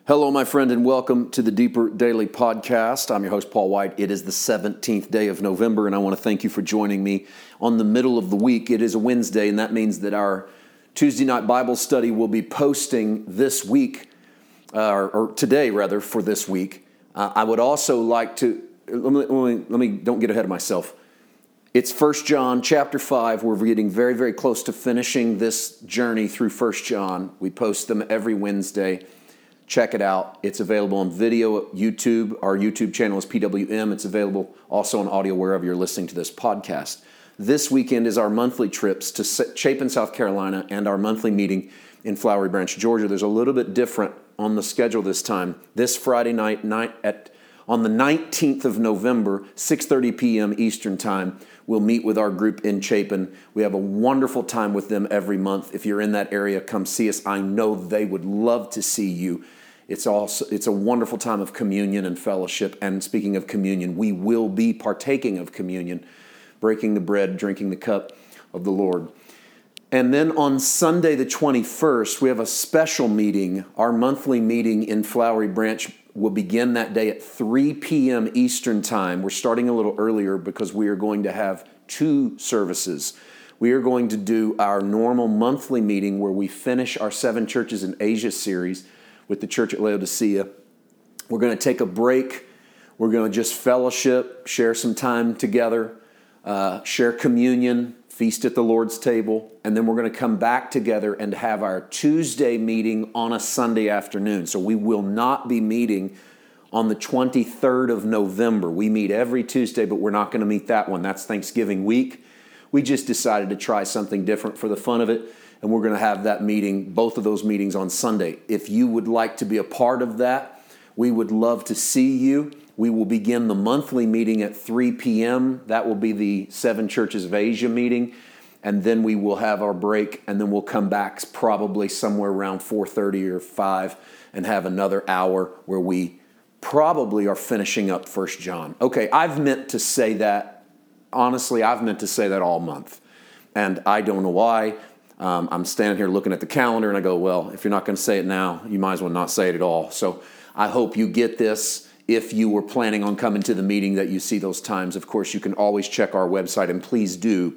Hello, my friend, and welcome to the Deeper Daily Podcast. I'm your host, Paul White. It is the 17th day of November, and I want to thank you for joining me on the middle of the week. It is a Wednesday, and that means that our Tuesday night Bible study will be posting this week, or today, rather, for this week. I would also like to, let me don't get ahead of myself. It's 1 John chapter 5. We're getting very, very close to finishing this journey through 1 John. We post them every Wednesday. Check it out. It's available on video at YouTube. Our YouTube channel is PWM. It's available also on audio wherever you're listening to this podcast. This weekend is our monthly trips to Chapin, South Carolina, and our monthly meeting in Flowery Branch, Georgia. There's a little bit different on the schedule this time. This Friday night on the 19th of November, 6:30 p.m. Eastern Time, we'll meet with our group in Chapin. We have a wonderful time with them every month. If you're in that area, come see us. I know they would love to see you. It's a wonderful time of communion and fellowship. And speaking of communion, we will be partaking of communion, breaking the bread, drinking the cup of the Lord. And then on Sunday the 21st, we have a special meeting. Our monthly meeting in Flowery Branch will begin that day at 3 p.m. Eastern Time. We're starting a little earlier because we are going to have two services. We are going to do our normal monthly meeting where we finish our 7 Churches in Asia series with the church at Laodicea. We're going to take a break. We're going to just fellowship, share some time together, share communion, feast at the Lord's table, and then we're going to come back together and have our Tuesday meeting on a Sunday afternoon. So we will not be meeting on the 23rd of November. We meet every Tuesday, but we're not going to meet that one. That's Thanksgiving week. We just decided to try something different for the fun of it, and we're going to have that meeting, both of those meetings on Sunday. If you would like to be a part of that, we would love to see you. We will begin the monthly meeting at 3 p.m. That will be the 7 Churches of Asia meeting. And then we will have our break, and then we'll come back probably somewhere around 4:30 or 5 and have another hour where we probably are finishing up 1 John. Okay, I've meant to say that. Honestly, I've meant to say that all month. And I don't know why. I'm standing here looking at the calendar, and I go, well, if you're not going to say it now, you might as well not say it at all. So I hope you get this. If you were planning on coming to the meeting, that you see those times. Of course, you can always check our website, and please do,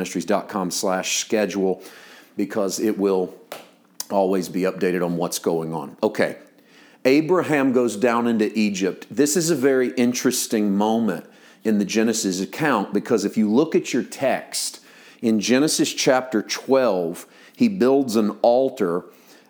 paulwhiteministries.com/schedule, because it will always be updated on what's going on. Okay, Abraham goes down into Egypt. This is a very interesting moment in the Genesis account, because if you look at your text, in Genesis chapter 12, he builds an altar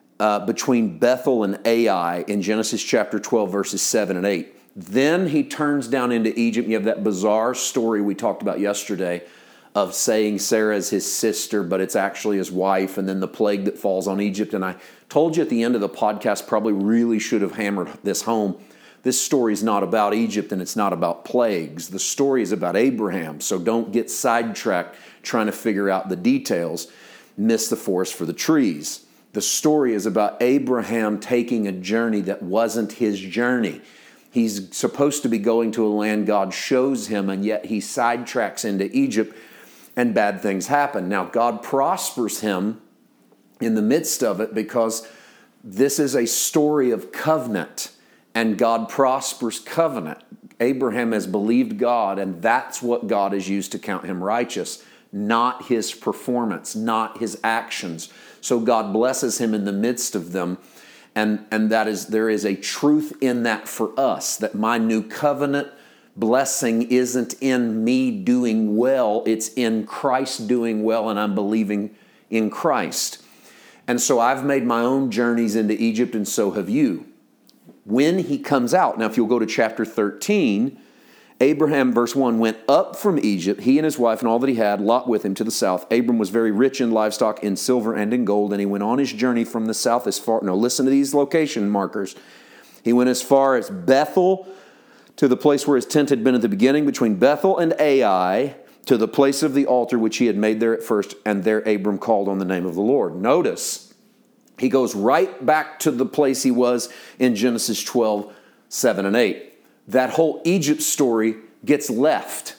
between Bethel and Ai in Genesis chapter 12, verses 7 and 8. Then he turns down into Egypt. You have that bizarre story we talked about yesterday of saying Sarah is his sister, but it's actually his wife, and then the plague that falls on Egypt. And I told you at the end of the podcast, probably really should have hammered this home. This story is not about Egypt, and it's not about plagues. The story is about Abraham, so don't get sidetracked trying to figure out the details. Miss the forest for the trees. The story is about Abraham taking a journey that wasn't his journey. He's supposed to be going to a land God shows him, and yet he sidetracks into Egypt, and bad things happen. Now, God prospers him in the midst of it, because this is a story of covenant, and God prospers covenant. Abraham has believed God, and that's what God has used to count him righteous, not his performance, not his actions. So God blesses him in the midst of them. And there is a truth in that for us, that my new covenant blessing isn't in me doing well, it's in Christ doing well, and I'm believing in Christ. And so I've made my own journeys into Egypt, and so have you. When he comes out, now if you'll go to chapter 13, Abraham, verse 1, went up from Egypt, he and his wife and all that he had, Lot with him to the south. Abram was very rich in livestock, in silver and in gold, and he went on his journey from the south as far, now listen to these location markers. He went as far as Bethel, to the place where his tent had been at the beginning, between Bethel and Ai, to the place of the altar which he had made there at first, and there Abram called on the name of the Lord. Notice, he goes right back to the place he was in Genesis 12, 7 and 8. That whole Egypt story gets left.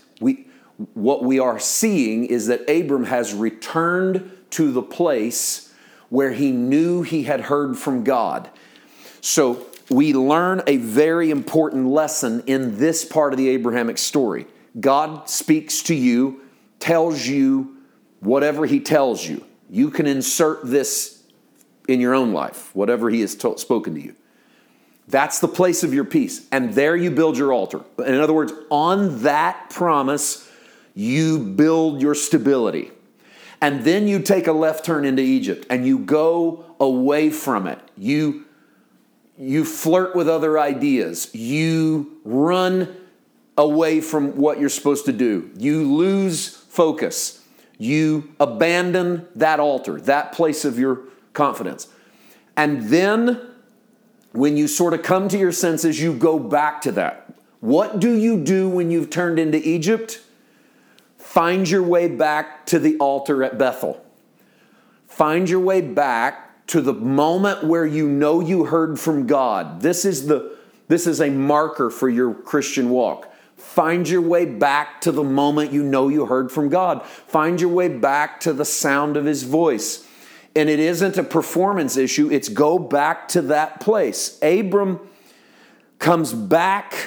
What we are seeing is that Abram has returned to the place where he knew he had heard from God. So we learn a very important lesson in this part of the Abrahamic story. God speaks to you, tells you whatever he tells you. You can insert this in your own life, whatever he has spoken to you. That's the place of your peace. And there you build your altar. In other words, on that promise, you build your stability. And then you take a left turn into Egypt and you go away from it. You flirt with other ideas. You run away from what you're supposed to do. You lose focus. You abandon that altar, that place of your confidence. And then when you sort of come to your senses, you go back to that. What do you do when you've turned into Egypt? Find your way back to the altar at Bethel. Find your way back to the moment where you know you heard from God. This is a marker for your Christian walk. Find your way back to the moment you know you heard from God. Find your way back to the sound of his voice. And it isn't a performance issue. It's go back to that place. Abram comes back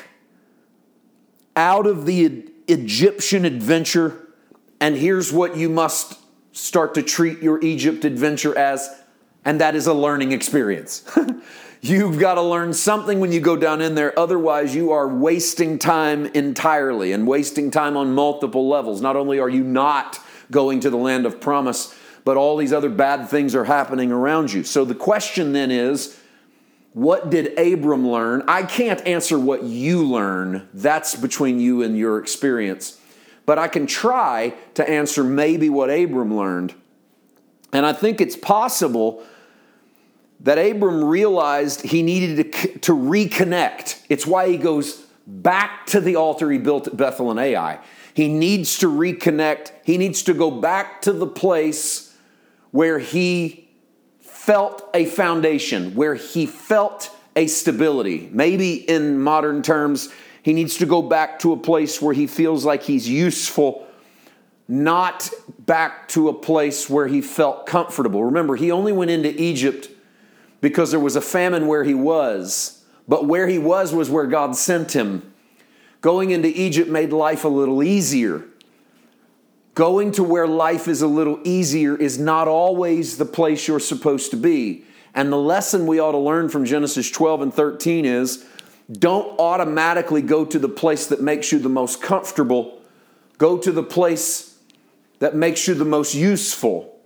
out of the Egyptian adventure, and here's what you must start to treat your Egypt adventure as, and that is a learning experience. You've got to learn something when you go down in there. Otherwise, you are wasting time entirely and wasting time on multiple levels. Not only are you not going to the land of promise, but all these other bad things are happening around you. So the question then is, what did Abram learn? I can't answer what you learn. That's between you and your experience. But I can try to answer maybe what Abram learned. And I think it's possible that Abram realized he needed to reconnect. It's why he goes back to the altar he built at Bethel and Ai. He needs to reconnect. He needs to go back to the place where he felt a foundation, where he felt a stability. Maybe in modern terms, he needs to go back to a place where he feels like he's useful, not back to a place where he felt comfortable. Remember, he only went into Egypt because there was a famine where he was, but where he was where God sent him. Going into Egypt made life a little easier. Going to where life is a little easier is not always the place you're supposed to be. And the lesson we ought to learn from Genesis 12 and 13 is, don't automatically go to the place that makes you the most comfortable. Go to the place that makes you the most useful.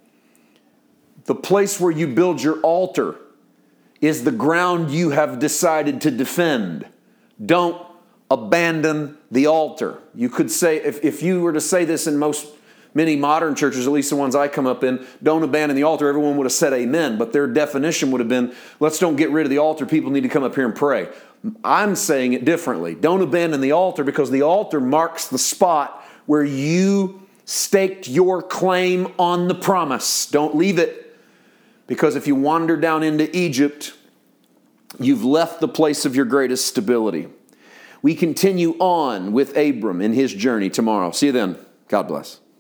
The place where you build your altar is the ground you have decided to defend. Don't abandon the altar. You could say, if you were to say this in many modern churches, at least the ones I come up in, don't abandon the altar, everyone would have said amen. But their definition would have been, let's don't get rid of the altar. People need to come up here and pray. I'm saying it differently. Don't abandon the altar, because the altar marks the spot where you staked your claim on the promise. Don't leave it. Because if you wander down into Egypt, you've left the place of your greatest stability. We continue on with Abram in his journey tomorrow. See you then. God bless.